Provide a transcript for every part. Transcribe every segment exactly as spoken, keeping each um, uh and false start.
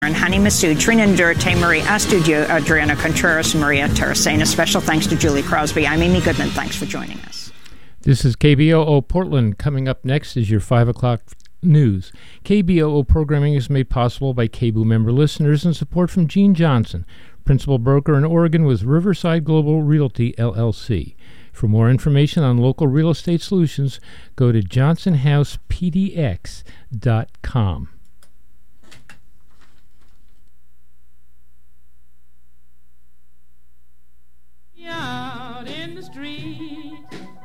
And Hani Massoud, Trina Ndurte, Marie Astudio, Adriana Contreras, Maria Terracena. Special thanks to Julie Crosby. I'm Amy Goodman. Thanks for joining us. This is K B O O Portland. Coming up next is your five o'clock news. K B O O programming is made possible by K B O O member listeners and support from Gene Johnson, principal broker in Oregon with Riverside Global Realty, L L C. For more information on local real estate solutions, go to johnson house p d x dot com. Out in the street.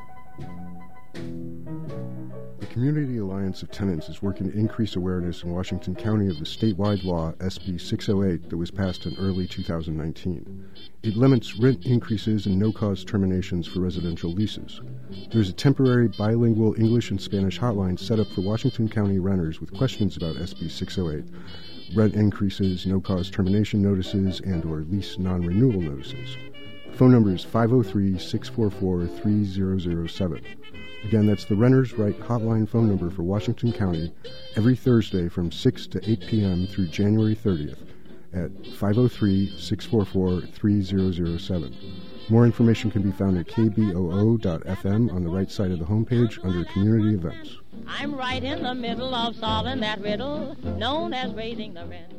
The Community Alliance of Tenants is working to increase awareness in Washington County of the statewide law S B six oh eight that was passed in early two thousand nineteen. It limits rent increases and no-cause terminations for residential leases. There's a temporary bilingual English and Spanish hotline set up for Washington County renters with questions about S B six oh eight, rent increases, no-cause termination notices, and or lease non-renewal notices. Phone number is five oh three, six four four, three oh oh seven. Again, that's the Renters' Right hotline phone number for Washington County every Thursday from six to eight p.m. through January thirtieth at five oh three, six four four, three oh oh seven. More information can be found at k b o o dot f m on the right side of the homepage under Community Events. I'm right in the middle of solving that riddle known as raising the rent.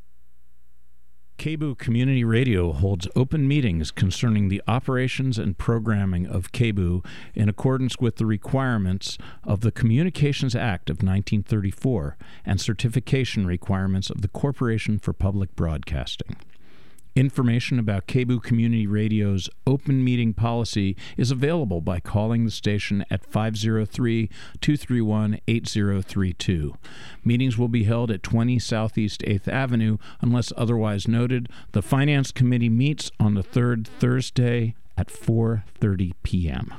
K B O O Community Radio holds open meetings concerning the operations and programming of K B O O in accordance with the requirements of the Communications Act of nineteen thirty-four and certification requirements of the Corporation for Public Broadcasting. Information about K B O O Community Radio's open meeting policy is available by calling the station at five oh three, two three one, eight oh three two. Meetings will be held at twenty Southeast eighth Avenue unless otherwise noted. The Finance Committee meets on the third Thursday at four thirty p.m.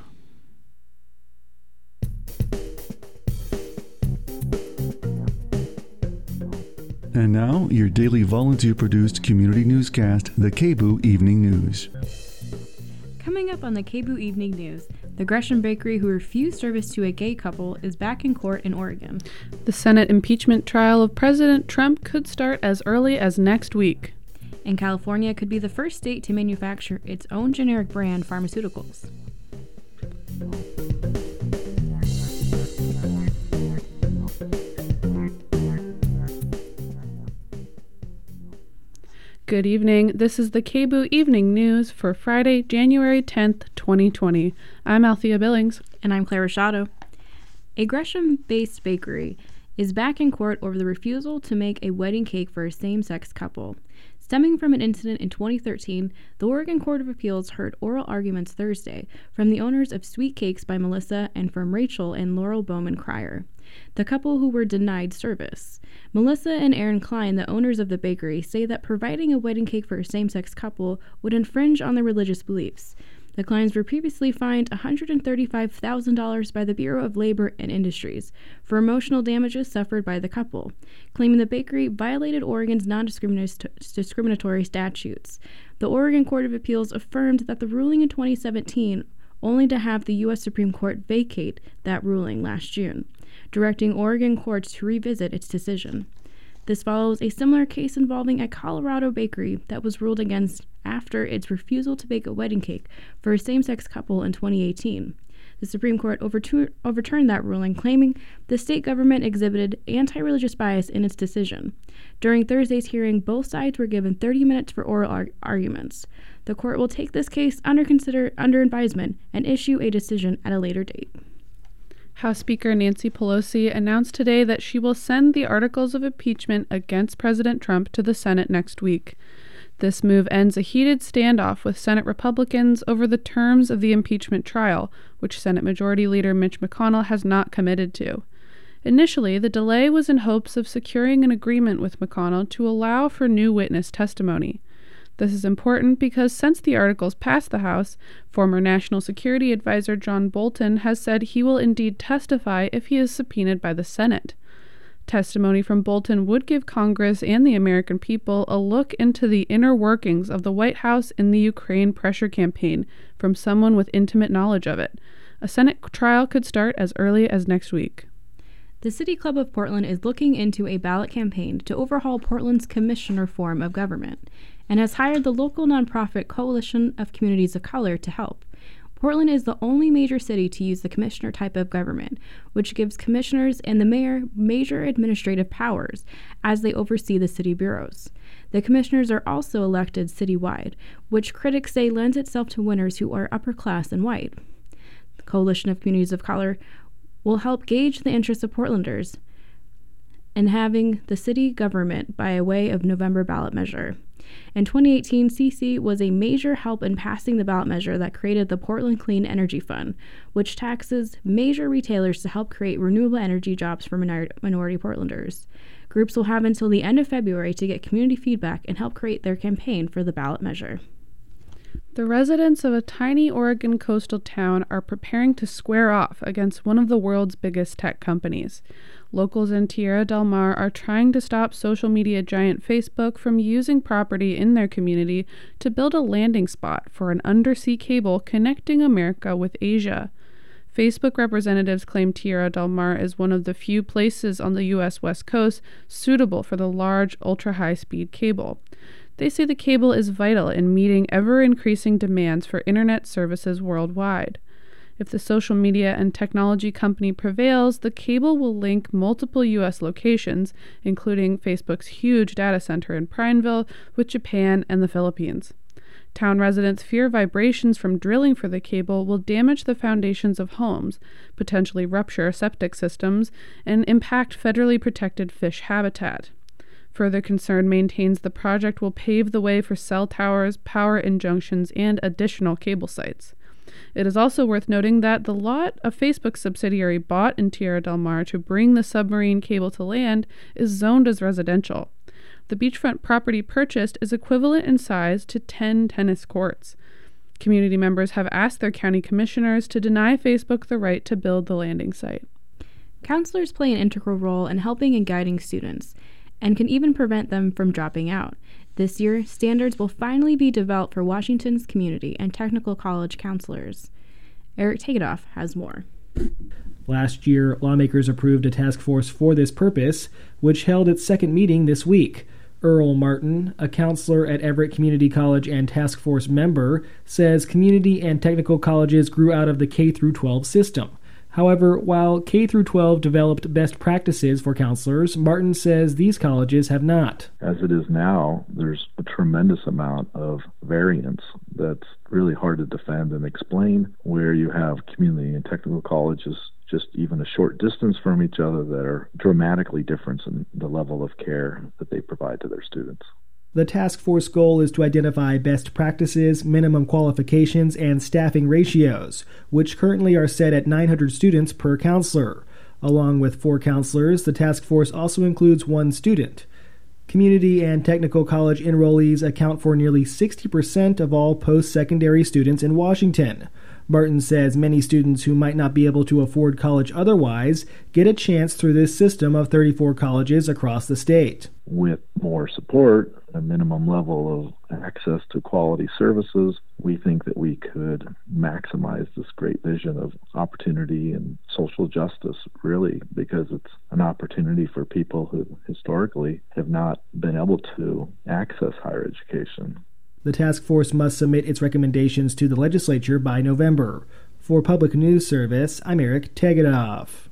And now, your daily volunteer-produced community newscast, the K B O O Evening News. Coming up on the K B O O Evening News, the Gresham Bakery who refused service to a gay couple is back in court in Oregon. The Senate impeachment trial of President Trump could start as early as next week. And California could be the first state to manufacture its own generic brand pharmaceuticals. Good evening. This is the K B O O Evening News for Friday, January tenth, twenty twenty. I'm Althea Billings. And I'm Claire Rashado. A Gresham-based bakery is back in court over the refusal to make a wedding cake for a same-sex couple. Stemming from an incident in twenty thirteen, the Oregon Court of Appeals heard oral arguments Thursday from the owners of Sweet Cakes by Melissa and from Rachel and Laurel Bowman Cryer, the couple who were denied service. Melissa and Aaron Klein, the owners of the bakery, say that providing a wedding cake for a same-sex couple would infringe on their religious beliefs. The Kleins were previously fined one hundred thirty-five thousand dollars by the Bureau of Labor and Industries for emotional damages suffered by the couple, claiming the bakery violated Oregon's non-discriminatory statutes. The Oregon Court of Appeals affirmed that the ruling in twenty seventeen, only to have the U S Supreme Court vacate that ruling last June, directing Oregon courts to revisit its decision. This follows a similar case involving a Colorado bakery that was ruled against after its refusal to bake a wedding cake for a same-sex couple in twenty eighteen. The Supreme Court overtur- overturned that ruling, claiming the state government exhibited anti-religious bias in its decision. During Thursday's hearing, both sides were given thirty minutes for oral ar- arguments. The court will take this case under consider under advisement and issue a decision at a later date. House Speaker Nancy Pelosi announced today that she will send the articles of impeachment against President Trump to the Senate next week. This move ends a heated standoff with Senate Republicans over the terms of the impeachment trial, which Senate Majority Leader Mitch McConnell has not committed to. Initially, the delay was in hopes of securing an agreement with McConnell to allow for new witness testimony. This is important because since the articles passed the House, former National Security Advisor John Bolton has said he will indeed testify if he is subpoenaed by the Senate. Testimony from Bolton would give Congress and the American people a look into the inner workings of the White House in the Ukraine pressure campaign from someone with intimate knowledge of it. A Senate trial could start as early as next week. The City Club of Portland is looking into a ballot campaign to overhaul Portland's commissioner form of government and has hired the local nonprofit Coalition of Communities of Color to help. Portland is the only major city to use the commissioner type of government, which gives commissioners and the mayor major administrative powers as they oversee the city bureaus. The commissioners are also elected citywide, which critics say lends itself to winners who are upper class and white. The Coalition of Communities of Color will help gauge the interests of Portlanders in having the city government by way of November ballot measure. In twenty eighteen, C C was a major help in passing the ballot measure that created the Portland Clean Energy Fund, which taxes major retailers to help create renewable energy jobs for minor- minority Portlanders. Groups will have until the end of February to get community feedback and help create their campaign for the ballot measure. The residents of a tiny Oregon coastal town are preparing to square off against one of the world's biggest tech companies. Locals in Tierra del Mar are trying to stop social media giant Facebook from using property in their community to build a landing spot for an undersea cable connecting America with Asia. Facebook representatives claim Tierra del Mar is one of the few places on the U S West Coast suitable for the large, ultra-high-speed cable. They say the cable is vital in meeting ever-increasing demands for internet services worldwide. If the social media and technology company prevails, the cable will link multiple U S locations, including Facebook's huge data center in Prineville, with Japan and the Philippines. Town residents fear vibrations from drilling for the cable will damage the foundations of homes, potentially rupture septic systems, and impact federally protected fish habitat. Further concern maintains the project will pave the way for cell towers, power injunctions, and additional cable sites. It is also worth noting that the lot a Facebook subsidiary bought in Tierra del Mar to bring the submarine cable to land is zoned as residential. The beachfront property purchased is equivalent in size to ten tennis courts. Community members have asked their county commissioners to deny Facebook the right to build the landing site. Counselors play an integral role in helping and guiding students, and can even prevent them from dropping out. This year, standards will finally be developed for Washington's community and technical college counselors. Eric Takedoff has more. Last year, lawmakers approved a task force for this purpose, which held its second meeting this week. Earl Martin, a counselor at Everett Community College and task force member, says community and technical colleges grew out of the K through twelve system. However, while K through twelve developed best practices for counselors, Martin says these colleges have not. As it is now, there's a tremendous amount of variance that's really hard to defend and explain, where you have community and technical colleges just even a short distance from each other that are dramatically different in the level of care that they provide to their students. The task force goal is to identify best practices, minimum qualifications, and staffing ratios, which currently are set at nine hundred students per counselor. Along with four counselors, the task force also includes one student. Community and technical college enrollees account for nearly sixty percent of all post-secondary students in Washington. Martin says many students who might not be able to afford college otherwise get a chance through this system of thirty-four colleges across the state. With more support, a minimum level of access to quality services, we think that we could maximize this great vision of opportunity and social justice, really, because it's an opportunity for people who historically have not been able to access higher education. The task force must submit its recommendations to the legislature by November. For Public News Service, I'm Eric Tegedoff.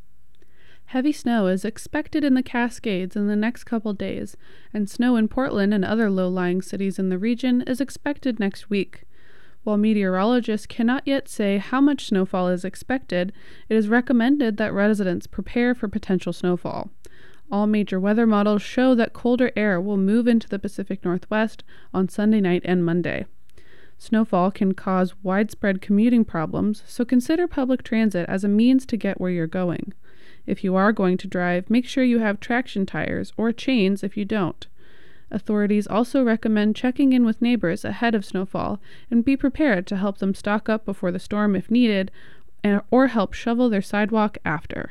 Heavy snow is expected in the Cascades in the next couple days, and snow in Portland and other low-lying cities in the region is expected next week. While meteorologists cannot yet say how much snowfall is expected, it is recommended that residents prepare for potential snowfall. All major weather models show that colder air will move into the Pacific Northwest on Sunday night and Monday. Snowfall can cause widespread commuting problems, so consider public transit as a means to get where you're going. If you are going to drive, make sure you have traction tires or chains if you don't. Authorities also recommend checking in with neighbors ahead of snowfall and be prepared to help them stock up before the storm if needed, or help shovel their sidewalk after.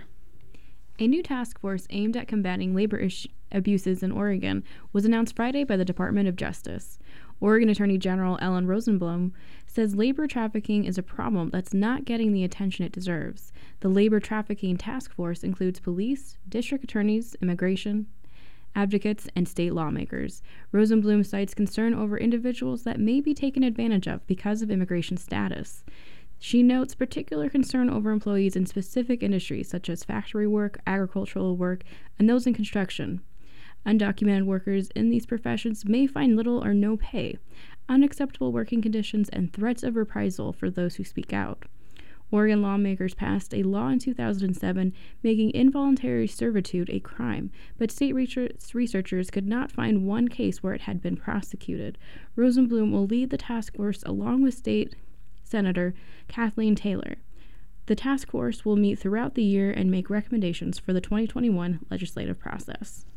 A new task force aimed at combating labor ish- abuses in Oregon was announced Friday by the Department of Justice. Oregon Attorney General Ellen Rosenblum says labor trafficking is a problem that's not getting the attention it deserves. The Labor Trafficking Task Force includes police, district attorneys, immigration advocates, and state lawmakers. Rosenblum cites concern over individuals that may be taken advantage of because of immigration status. She notes particular concern over employees in specific industries such as factory work, agricultural work, and those in construction. Undocumented workers in these professions may find little or no pay, unacceptable working conditions, and threats of reprisal for those who speak out. Oregon lawmakers passed a law in two thousand seven making involuntary servitude a crime, but state researchers could not find one case where it had been prosecuted. Rosenblum will lead the task force along with State Senator Kathleen Taylor. The task force will meet throughout the year and make recommendations for the twenty twenty-one legislative process.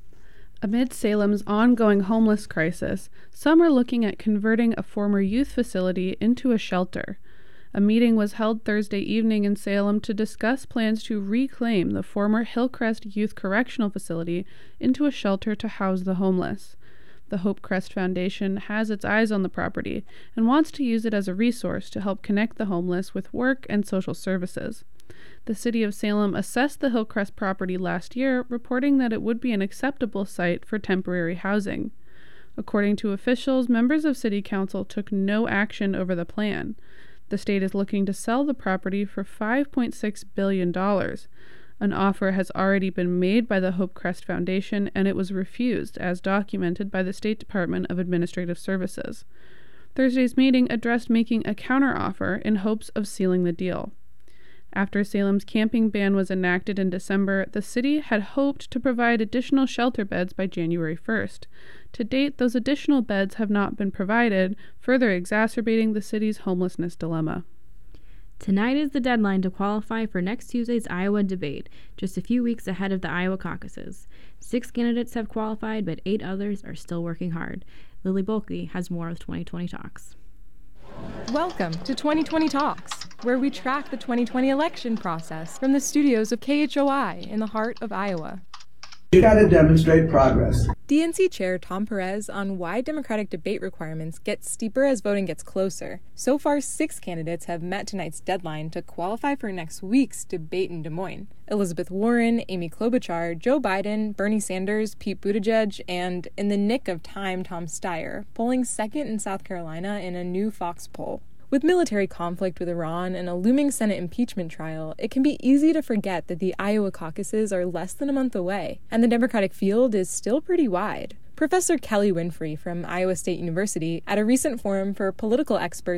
Amid Salem's ongoing homeless crisis, some are looking at converting a former youth facility into a shelter. A meeting was held Thursday evening in Salem to discuss plans to reclaim the former Hillcrest Youth Correctional Facility into a shelter to house the homeless. The Hope Crest Foundation has its eyes on the property and wants to use it as a resource to help connect the homeless with work and social services. The city of Salem assessed the Hillcrest property last year, reporting that it would be an acceptable site for temporary housing. According to officials, members of City Council took no action over the plan. The state is looking to sell the property for five point six billion dollars. An offer has already been made by the Hope Crest Foundation, and it was refused, as documented by the State Department of Administrative Services. Thursday's meeting addressed making a counteroffer in hopes of sealing the deal. After Salem's camping ban was enacted in December, the city had hoped to provide additional shelter beds by January first. To date, those additional beds have not been provided, further exacerbating the city's homelessness dilemma. Tonight is the deadline to qualify for next Tuesday's Iowa debate, just a few weeks ahead of the Iowa caucuses. Six candidates have qualified, but eight others are still working hard. Lily Bolke has more of twenty twenty Talks. Welcome to twenty twenty Talks, where we track the twenty twenty election process from the studios of K H O I in the heart of Iowa. You got to demonstrate progress. D N C Chair Tom Perez on why Democratic debate requirements get steeper as voting gets closer. So far, six candidates have met tonight's deadline to qualify for next week's debate in Des Moines. Elizabeth Warren, Amy Klobuchar, Joe Biden, Bernie Sanders, Pete Buttigieg, and, in the nick of time, Tom Steyer, polling second in South Carolina in a new Fox poll. With military conflict with Iran and a looming Senate impeachment trial, it can be easy to forget that the Iowa caucuses are less than a month away, and the Democratic field is still pretty wide. Professor Kelly Winfrey from Iowa State University, at a recent forum for political experts,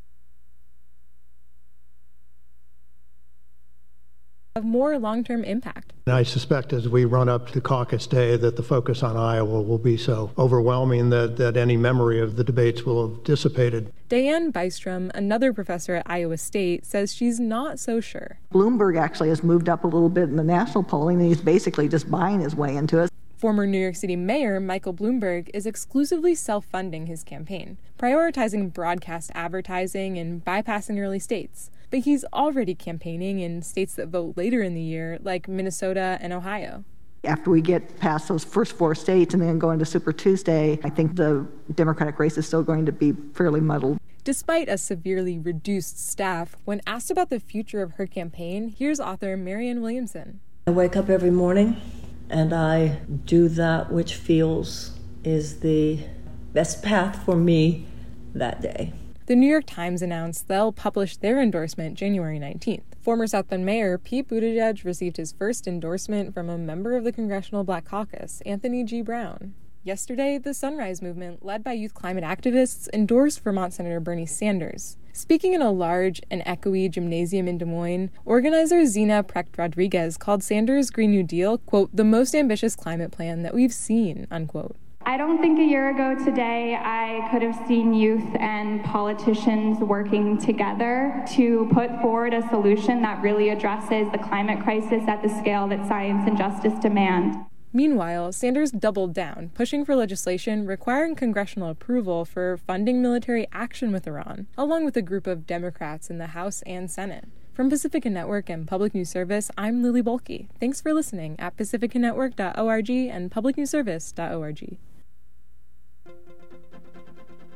have more long-term impact. And I suspect as we run up to caucus day that the focus on Iowa will be so overwhelming that, that any memory of the debates will have dissipated. Diane Bystrom, another professor at Iowa State, says she's not so sure. Bloomberg actually has moved up a little bit in the national polling, and he's basically just buying his way into it. Former New York City Mayor Michael Bloomberg is exclusively self-funding his campaign, prioritizing broadcast advertising and bypassing early states. But he's already campaigning in states that vote later in the year, like Minnesota and Ohio. After we get past those first four states and then go into Super Tuesday, I think the Democratic race is still going to be fairly muddled. Despite a severely reduced staff, when asked about the future of her campaign, here's author Marianne Williamson. I wake up every morning and I do that which feels is the best path for me that day. The New York Times announced they'll publish their endorsement January nineteenth. Former South Bend Mayor Pete Buttigieg received his first endorsement from a member of the Congressional Black Caucus, Anthony G. Brown. Yesterday, the Sunrise Movement, led by youth climate activists, endorsed Vermont Senator Bernie Sanders. Speaking in a large and echoey gymnasium in Des Moines, organizer Zena Precht Rodriguez called Sanders' Green New Deal, quote, the most ambitious climate plan that we've seen, unquote. I don't think a year ago today I could have seen youth and politicians working together to put forward a solution that really addresses the climate crisis at the scale that science and justice demand. Meanwhile, Sanders doubled down, pushing for legislation requiring congressional approval for funding military action with Iran, along with a group of Democrats in the House and Senate. From Pacifica Network and Public News Service, I'm Lily Bolke. Thanks for listening at pacifica network dot org and public news service dot org.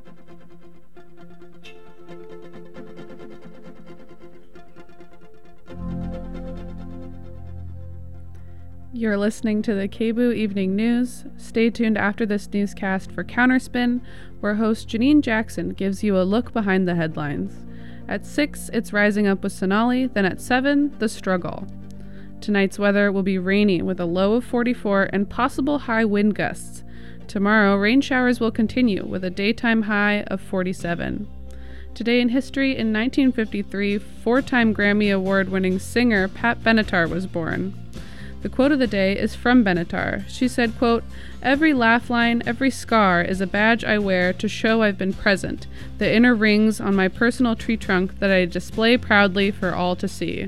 You're listening to the K B O Evening News. Stay tuned after this newscast for Counterspin, where host Janine Jackson gives you a look behind the headlines. At six, it's Rising Up with Sonali, then at seven, The Struggle. Tonight's weather will be rainy with a low of forty-four and possible high wind gusts. Tomorrow, rain showers will continue with a daytime high of forty-seven. Today in history, in nineteen fifty-three, four-time Grammy Award-winning singer Pat Benatar was born. The quote of the day is from Benatar. She said, quote, "Every laugh line, every scar is a badge I wear to show I've been present, the inner rings on my personal tree trunk that I display proudly for all to see."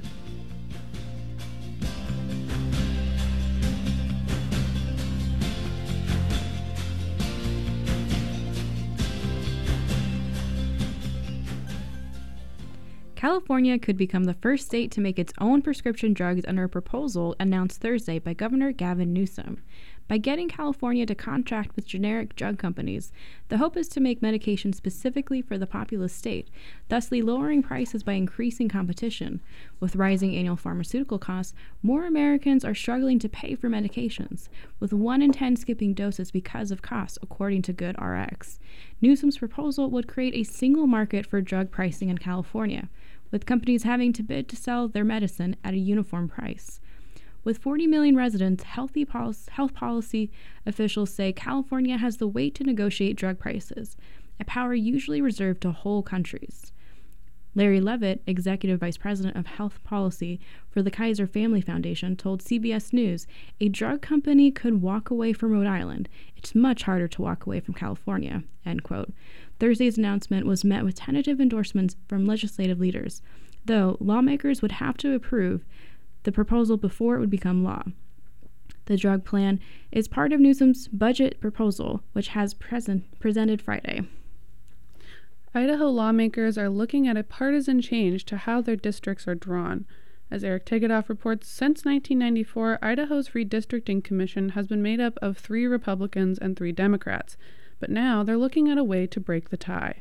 California could become the first state to make its own prescription drugs under a proposal announced Thursday by Governor Gavin Newsom. By getting California to contract with generic drug companies, the hope is to make medication specifically for the populous state, thusly lowering prices by increasing competition. With rising annual pharmaceutical costs, more Americans are struggling to pay for medications, with one in ten skipping doses because of costs, according to GoodRx. Newsom's proposal would create a single market for drug pricing in California, with companies having to bid to sell their medicine at a uniform price. With forty million residents, healthy pol- health policy officials say California has the weight to negotiate drug prices, a power usually reserved to whole countries. Larry Levitt, Executive Vice President of Health Policy for the Kaiser Family Foundation, told C B S News, "A drug company could walk away from Rhode Island. It's much harder to walk away from California," end quote. Thursday's announcement was met with tentative endorsements from legislative leaders, though lawmakers would have to approve the proposal before it would become law. The drug plan is part of Newsom's budget proposal, which has present, presented Friday. Idaho lawmakers are looking at a partisan change to how their districts are drawn. As Eric Tegedoff reports, since nineteen ninety-four, Idaho's Redistricting Commission has been made up of three Republicans and three Democrats, but now they're looking at a way to break the tie.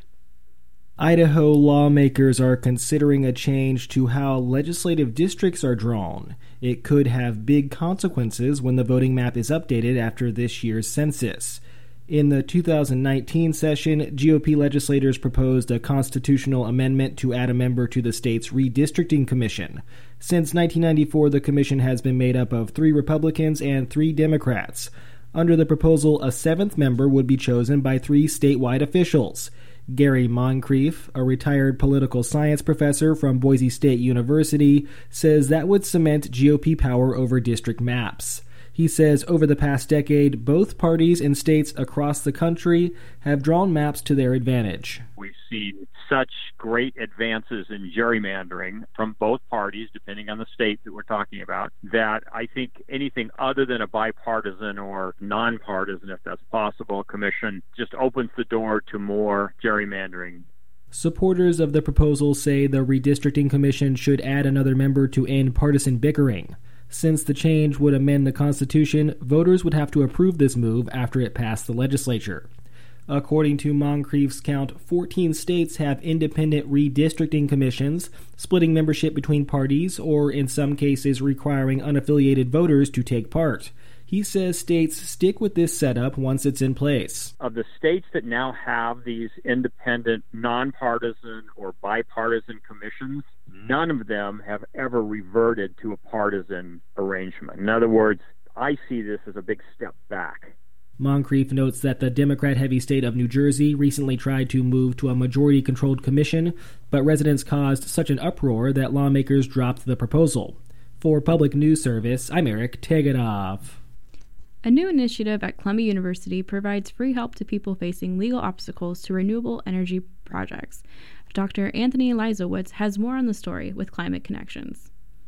Idaho lawmakers are considering a change to how legislative districts are drawn. It could have big consequences when the voting map is updated after this year's census. In the two thousand nineteen session, G O P legislators proposed a constitutional amendment to add a member to the state's Redistricting Commission. Since nineteen ninety-four, the commission has been made up of three Republicans and three Democrats. Under the proposal, a seventh member would be chosen by three statewide officials. Gary Moncrief, a retired political science professor from Boise State University, says that would cement G O P power over district maps. He says over the past decade, both parties in states across the country have drawn maps to their advantage. We've seen such great advances in gerrymandering from both parties, depending on the state that we're talking about, that I think anything other than a bipartisan or nonpartisan, if that's possible, commission just opens the door to more gerrymandering. Supporters of the proposal say the Redistricting Commission should add another member to end partisan bickering. Since the change would amend the Constitution, voters would have to approve this move after it passed the legislature. According to Moncrief's count, fourteen states have independent redistricting commissions, splitting membership between parties or, in some cases, requiring unaffiliated voters to take part. He says states stick with this setup once it's in place. Of the states that now have these independent, nonpartisan or bipartisan commissions, none of them have ever reverted to a partisan arrangement. In other words, I see this as a big step back. Moncrief notes that the Democrat-heavy state of New Jersey recently tried to move to a majority-controlled commission, but residents caused such an uproar that lawmakers dropped the proposal. For Public News Service, I'm Eric Tegedoff. A new initiative at Columbia University provides free help to people facing legal obstacles to renewable energy projects. Doctor Anthony Leisowitz has more on the story with Climate Connections.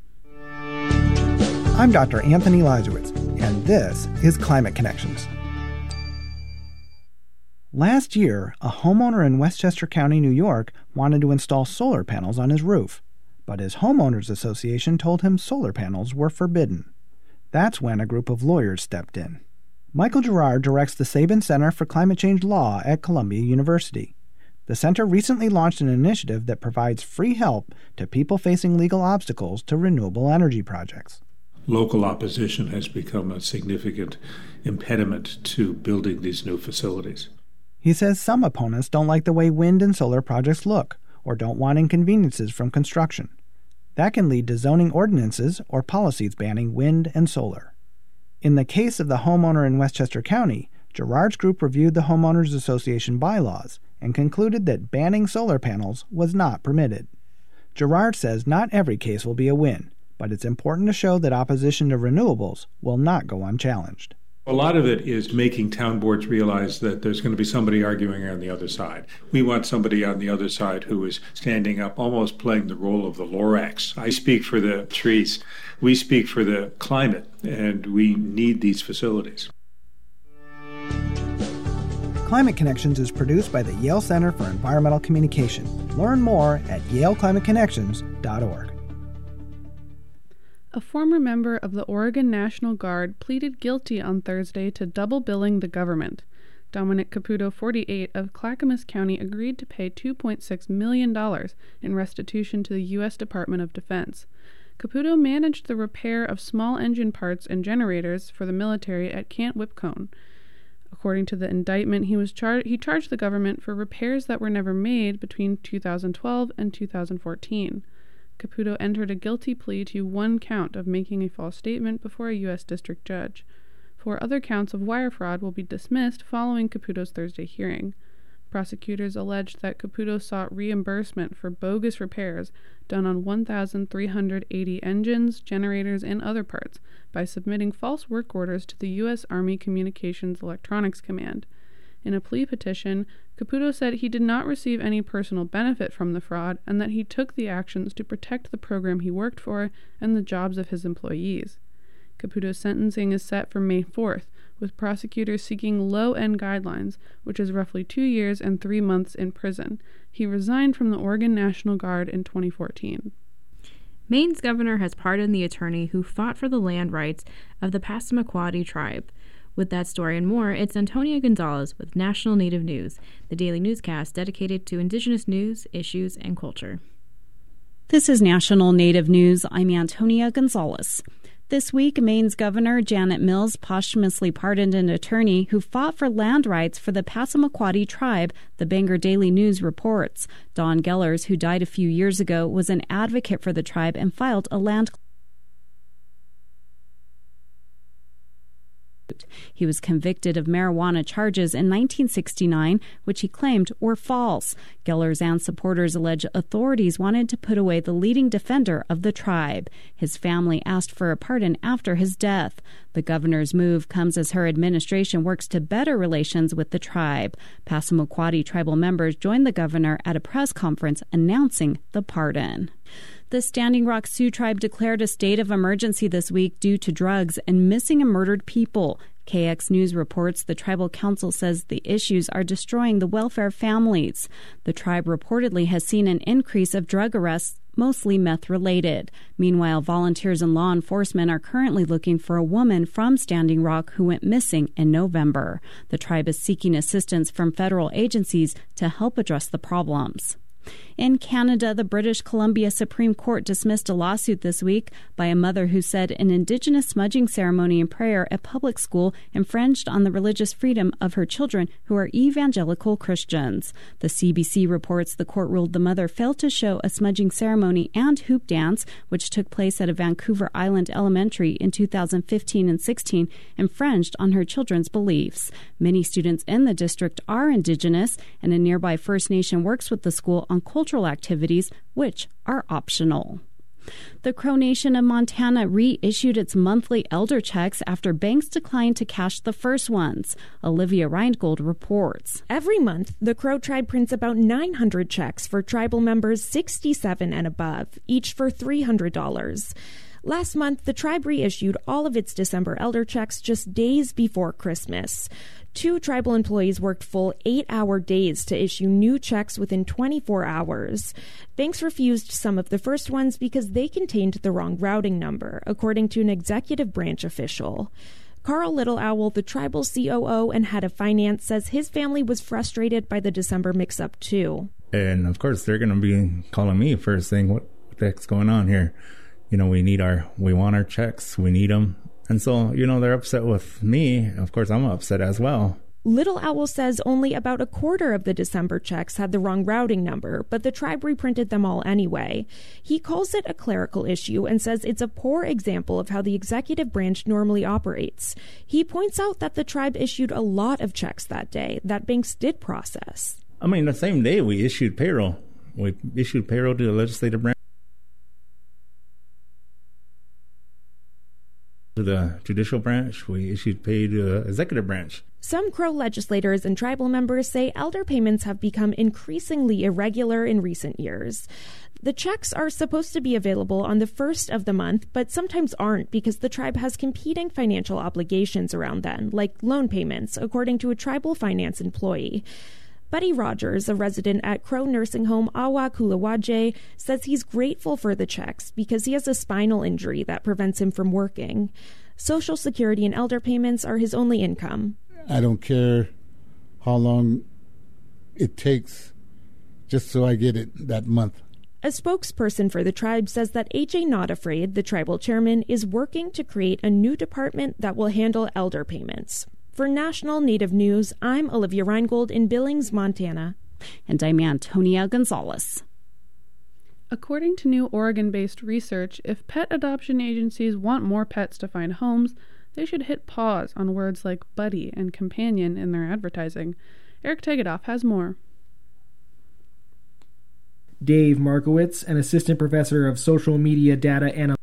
I'm Doctor Anthony Leisowitz, and this is Climate Connections. Last year, a homeowner in Westchester County, New York, wanted to install solar panels on his roof, but his homeowners association told him solar panels were forbidden. That's when a group of lawyers stepped in. Michael Gerard directs the Sabin Center for Climate Change Law at Columbia University. The center recently launched an initiative that provides free help to people facing legal obstacles to renewable energy projects. local opposition has become a significant impediment to building these new facilities. He says some opponents don't like the way wind and solar projects look, or don't want inconveniences from construction. That can lead to zoning ordinances or policies banning wind and solar. In the case of the homeowner in Westchester County, Gerard's group reviewed the Homeowners Association bylaws and concluded that banning solar panels was not permitted. Gerard says not every case will be a win, but it's important to show that opposition to renewables will not go unchallenged. A lot of it is making town boards realize that there's going to be somebody arguing on the other side. We want somebody on the other side who is standing up, almost playing the role of the Lorax. I speak for the trees. We speak for the climate, and we need these facilities. Climate Connections is produced by the Yale Center for Environmental Communication. Learn more at yale climate connections dot org. A former member of the Oregon National Guard pleaded guilty on Thursday to double billing the government. Dominic Caputo, forty-eight, of Clackamas County agreed to pay two point six million dollars in restitution to the U S Department of Defense. Caputo managed the repair of small engine parts and generators for the military at Camp Whipcone. According to the indictment, he was char- he charged the government for repairs that were never made between two thousand twelve and two thousand fourteen. Caputo entered a guilty plea to one count of making a false statement before a U S district judge. Four other counts of wire fraud will be dismissed following Caputo's Thursday hearing. Prosecutors alleged that Caputo sought reimbursement for bogus repairs done on one thousand three hundred eighty engines, generators, and other parts by submitting false work orders to the U S Army Communications Electronics Command. In a plea petition, Caputo said he did not receive any personal benefit from the fraud and that he took the actions to protect the program he worked for and the jobs of his employees. Caputo's sentencing is set for May fourth, with prosecutors seeking low-end guidelines, which is roughly two years and three months in prison. He resigned from the Oregon National Guard in twenty fourteen. Maine's governor has pardoned the attorney who fought for the land rights of the Passamaquoddy tribe. With that story and more, it's Antonia Gonzalez with National Native News, the daily newscast dedicated to Indigenous news, issues, and culture. This is National Native News. I'm Antonia Gonzalez. This week, Maine's Governor Janet Mills posthumously pardoned an attorney who fought for land rights for the Passamaquoddy tribe, the Bangor Daily News reports. Don Gellers, who died a few years ago, was an advocate for the tribe and filed a land He was convicted of marijuana charges in nineteen sixty-nine, which he claimed were false. Gellers and supporters allege authorities wanted to put away the leading defender of the tribe. His family asked for a pardon after his death. The governor's move comes as her administration works to better relations with the tribe. Passamaquoddy tribal members joined the governor at a press conference announcing the pardon. The Standing Rock Sioux Tribe declared a state of emergency this week due to drugs and missing and murdered people. K X News reports the tribal council says the issues are destroying the welfare of families. The tribe reportedly has seen an increase of drug arrests, mostly meth-related. Meanwhile, volunteers and law enforcement are currently looking for a woman from Standing Rock who went missing in November. The tribe is seeking assistance from federal agencies to help address the problems. In Canada, the British Columbia Supreme Court dismissed a lawsuit this week by a mother who said an Indigenous smudging ceremony and prayer at public school infringed on the religious freedom of her children who are evangelical Christians. The C B C reports the court ruled the mother failed to show a smudging ceremony and hoop dance, which took place at a Vancouver Island elementary in two thousand fifteen and sixteen, infringed on her children's beliefs. Many students in the district are Indigenous, and a nearby First Nation works with the school on cultural activities, which are optional. The Crow Nation of Montana reissued its monthly elder checks after banks declined to cash the first ones. Olivia Reingold reports. Every month, the Crow tribe prints about nine hundred checks for tribal members sixty-seven and above, each for three hundred dollars. Last month, the tribe reissued all of its December elder checks just days before Christmas. Two tribal employees worked full eight-hour days to issue new checks within twenty-four hours. Banks refused some of the first ones because they contained the wrong routing number, according to an executive branch official. Carl Little Owl, the tribal C O O and head of finance, says his family was frustrated by the December mix-up, too. And, of course, they're going to be calling me first saying, what the heck's going on here? you know, we need our, we want our checks, we need them. And so, you know, they're upset with me. Of course, I'm upset as well. Little Owl says only about a quarter of the December checks had the wrong routing number, but the tribe reprinted them all anyway. He calls it a clerical issue and says it's a poor example of how the executive branch normally operates. He points out that the tribe issued a lot of checks that day that banks did process. I mean, the same day we issued payroll. We issued payroll to the legislative branch, to the judicial branch. We issued pay to the executive branch. Some Crow legislators and tribal members say elder payments have become increasingly irregular in recent years. The checks are supposed to be available on the first of the month, but sometimes aren't because the tribe has competing financial obligations around then, like loan payments, according to a tribal finance employee. Buddy Rogers, a resident at Crow Nursing Home Awa Kulawaje, says he's grateful for the checks because he has a spinal injury that prevents him from working. Social Security and elder payments are his only income. I don't care how long it takes just so I get it that month. A spokesperson for the tribe says that A J Not Afraid, the tribal chairman, is working to create a new department that will handle elder payments. For National Native News, I'm Olivia Reingold in Billings, Montana. And I'm Antonia Gonzalez. According to new Oregon-based research, if pet adoption agencies want more pets to find homes, they should hit pause on words like buddy and companion in their advertising. Eric Tegedoff has more. Dave Markowitz, an assistant professor of social media data analytics,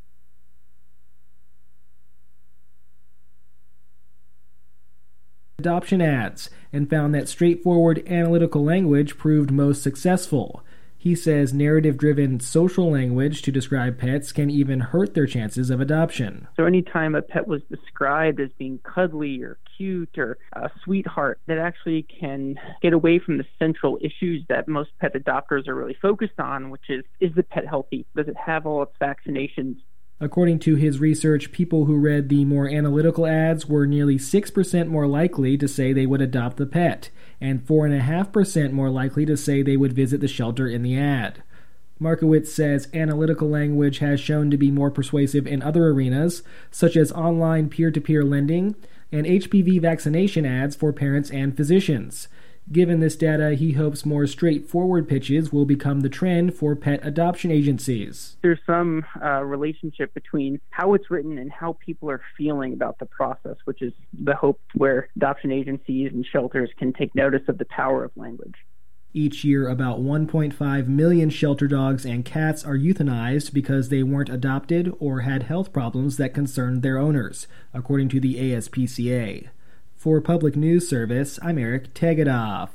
adoption ads, and found that straightforward analytical language proved most successful. He says narrative-driven social language to describe pets can even hurt their chances of adoption. So anytime a pet was described as being cuddly or cute or a sweetheart, that actually can get away from the central issues that most pet adopters are really focused on, which is, is the pet healthy? Does it have all its vaccinations? According to his research, people who read the more analytical ads were nearly six percent more likely to say they would adopt the pet, and four point five percent more likely to say they would visit the shelter in the ad. Markowitz says analytical language has shown to be more persuasive in other arenas, such as online peer-to-peer lending and H P V vaccination ads for parents and physicians. Given this data, he hopes more straightforward pitches will become the trend for pet adoption agencies. There's some uh, relationship between how it's written and how people are feeling about the process, which is the hope where adoption agencies and shelters can take notice of the power of language. Each year, about one point five million shelter dogs and cats are euthanized because they weren't adopted or had health problems that concerned their owners, according to the A S P C A. For Public News Service, I'm Eric Tegedoff.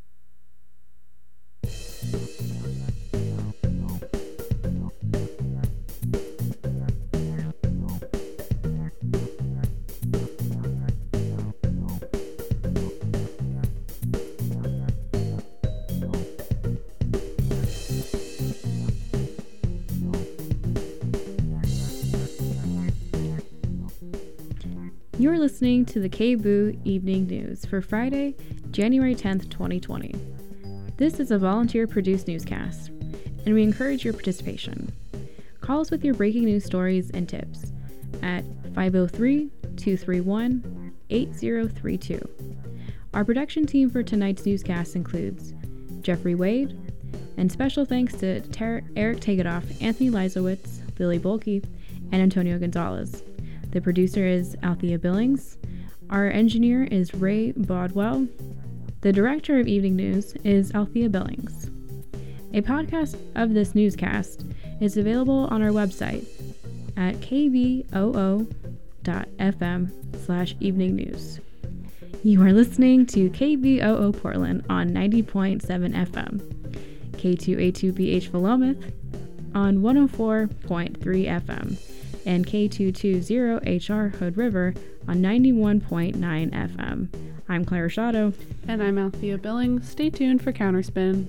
You're listening to the K B O O Evening News for Friday, January tenth, twenty twenty. This is a volunteer-produced newscast, and we encourage your participation. Call us with your breaking news stories and tips at five oh three, two three one, eight oh three two. Our production team for tonight's newscast includes Jeffrey Wade, and special thanks to Ter- Eric Tegedoff, Anthony Leisowitz, Lily Bolke, and Antonio Gonzalez. The producer is Althea Billings. Our engineer is Ray Bodwell. The director of Evening News is Althea Billings. A podcast of this newscast is available on our website at kboo dot f m slash evening news. You are listening to K B O O Portland on ninety point seven F M, K two A two B H Philomath on one oh four point three F M, and K two twenty H R Hood River on ninety-one point nine F M. I'm Claire Shadow. And I'm Althea Billings. Stay tuned for Counterspin.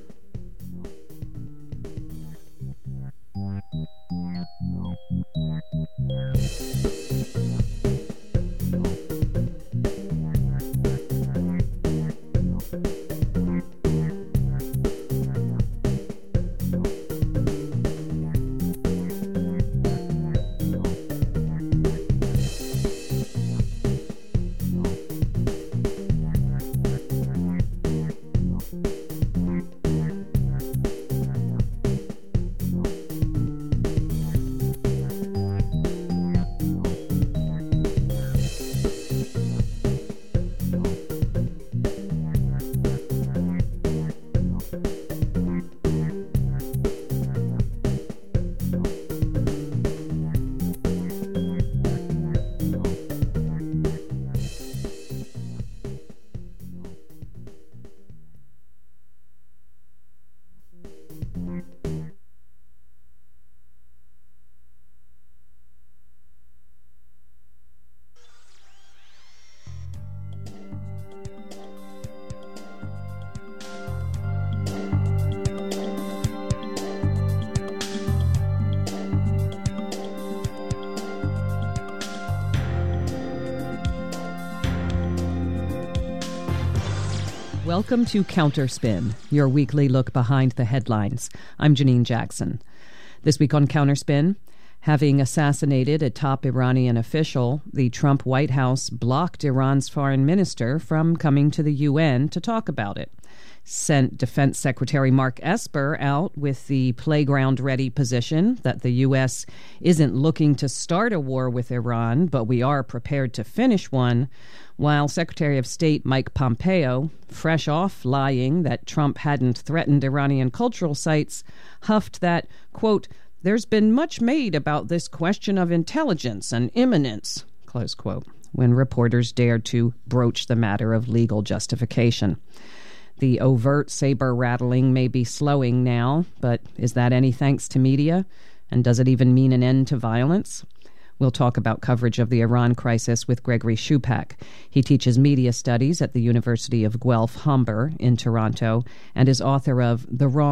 Welcome to Counterspin, your weekly look behind the headlines. I'm Janine Jackson. This week on Counterspin, having assassinated a top Iranian official, the Trump White House blocked Iran's foreign minister from coming to the U N to talk about it. Sent Defense Secretary Mark Esper out with the playground-ready position that the U S isn't looking to start a war with Iran, but we are prepared to finish one, while Secretary of State Mike Pompeo, fresh off lying that Trump hadn't threatened Iranian cultural sites, huffed that, quote, "There's been much made about this question of intelligence and imminence," close quote, when reporters dared to broach the matter of legal justification. The overt saber-rattling may be slowing now, but is that any thanks to media? And does it even mean an end to violence? We'll talk about coverage of the Iran crisis with Gregory Shupak. He teaches media studies at the University of Guelph Humber in Toronto and is author of The Wrong